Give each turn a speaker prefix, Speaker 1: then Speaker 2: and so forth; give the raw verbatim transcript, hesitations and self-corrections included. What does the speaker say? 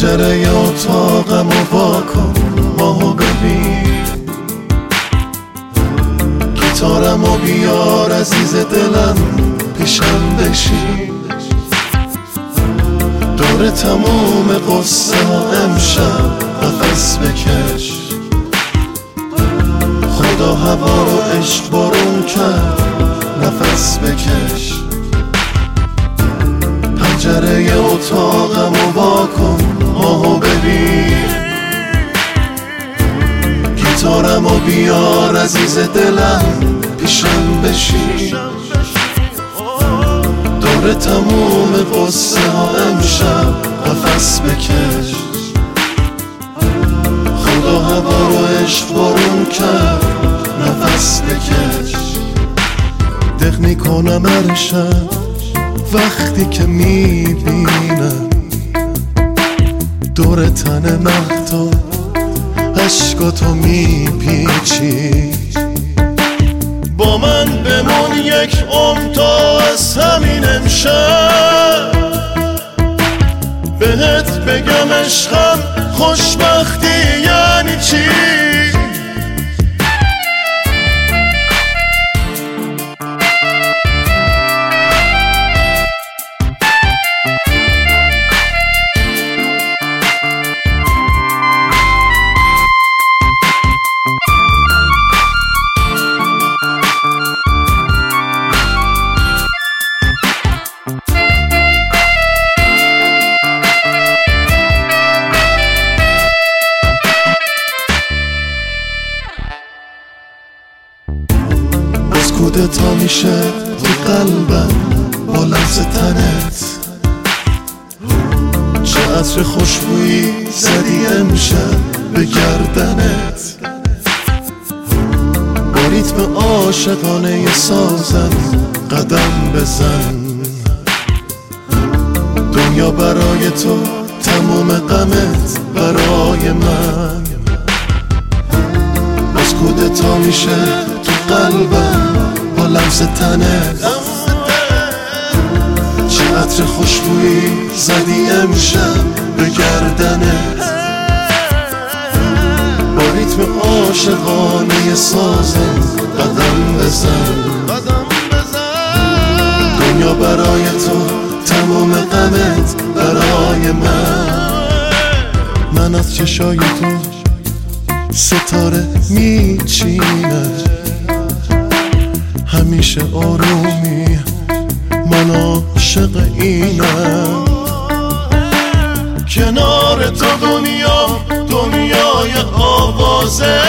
Speaker 1: پنجره اتاقم رو واکن ماهو ببین، گیتارم رو بیار عزیز دلم پیشم بشین، دور تموم قصه ها امشب نفس بکش، خدا هوا رو عشق بارون کرد نفس بکش، پنجره اتاقم رو واکن ماهو ببین، گیتارم رو بیار عزیز دلم پیشم بشین، دور تموم قصه ها امشب نفس بکش، خدا هوا رو عشق بارون کرد نفس بکش. دق میکنم هر شب وقتی که میبینم دور تن مهتاب عشقاتو میپیچی، با من بمون یک عمر تا از همین امشب بهت بگم عشقم خوشبختی یعنی چی. کودتا میشه تو قلبم با لمس تنت، چه عطر خوشبویی زدی امشب به گردنت، با ریتم عاشقانه سازم قدم بزن، دنیا برای تو تمام غمت برای من، باز کودتا میشه تو قلبم با لمس تنت، چه عطر خوشبویی زدی امشب به گردنت، با ریتم عاشقانه سازم قدم بزن، دنیا برای تو تمام غمت برای من، من از چشای تو ستاره میچینم، همیشه آرومی من عاشق اینم، کنار تو دنیا دنیای آوازه،